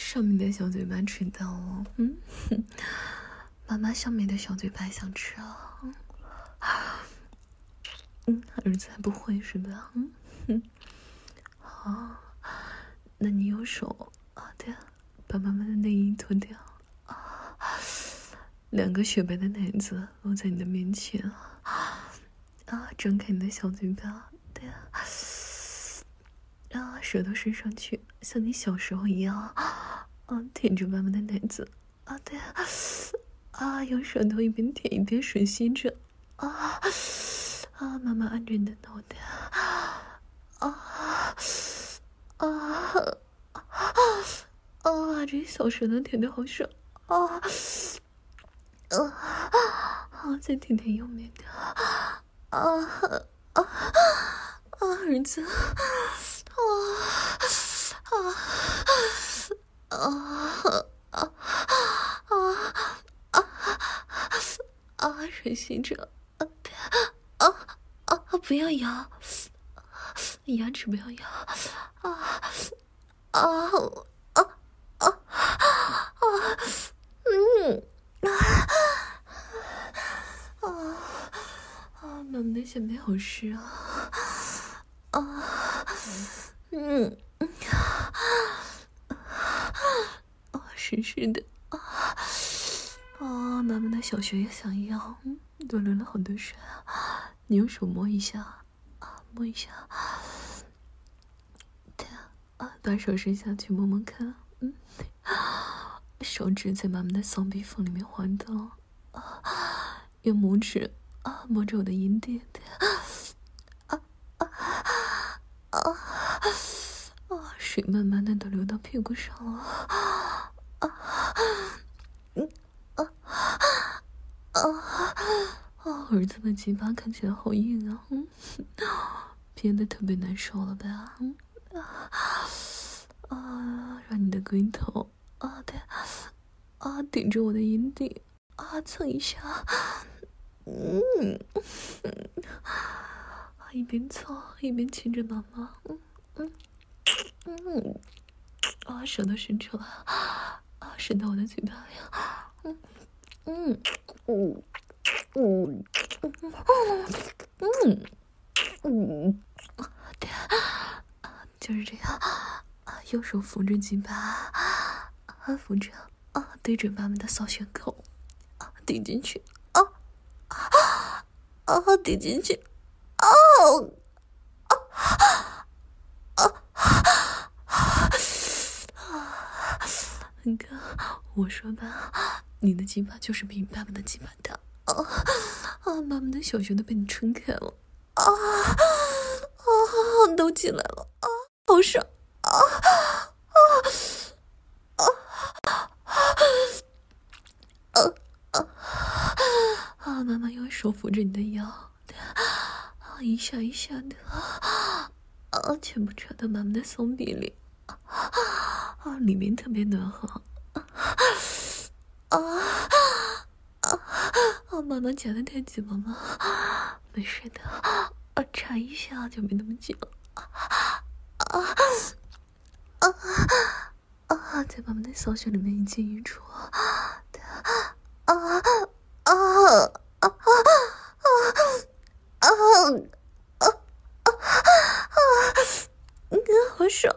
上面的小嘴巴吃到了，妈妈上面的小嘴巴想吃啊，儿子还不会是吧？好，那你用手对，把妈妈的内衣脱掉2个雪白的奶子落在你的面前张开你的小嘴巴，对舌头伸上去，像你小时候一样舔着妈妈的奶子对用舌头一边舔一边吮吸着妈妈按着你的脑袋这小舌头舔得好爽再舔舔右面的儿子吮吸着不要咬，牙齿不要咬妈妈的小背好湿湿湿的妈妈的小穴也想要，都流了好多水你用手摸一下摸一下，对把手伸下去摸摸看，手指在妈妈的骚逼缝里面滑动用拇指摸着我的阴蒂，对水慢慢的都流到屁股上了儿子的鸡巴看起来好硬憋得特别难受了吧让你的龟头对顶着我的阴蒂蹭一下一边蹭一边亲着妈妈舌头伸出来伸到我的嘴巴里对就是这样右手扶着鸡巴扶着对准妈妈的骚穴口顶进去顶进去你看我说吧，你的鸡巴就是比爸爸的鸡巴大妈妈的小穴都被你撑开了都起来了好爽妈妈用手扶着你的腰一下一下的全部插到妈妈的松壁里里面特别暖和妈妈夹得太紧了吗？没事的插一下就没那么紧了在妈妈的骚穴里面一进一出好爽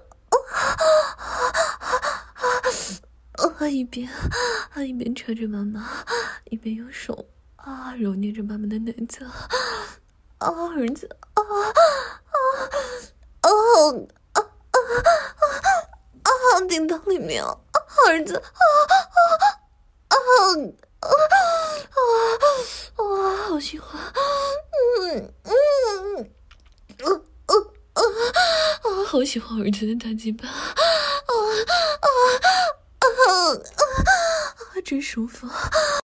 一边扯着妈妈一边用手揉捏着妈妈的奶子儿子顶到里面了儿子好喜欢好喜欢儿子的大鸡巴真舒服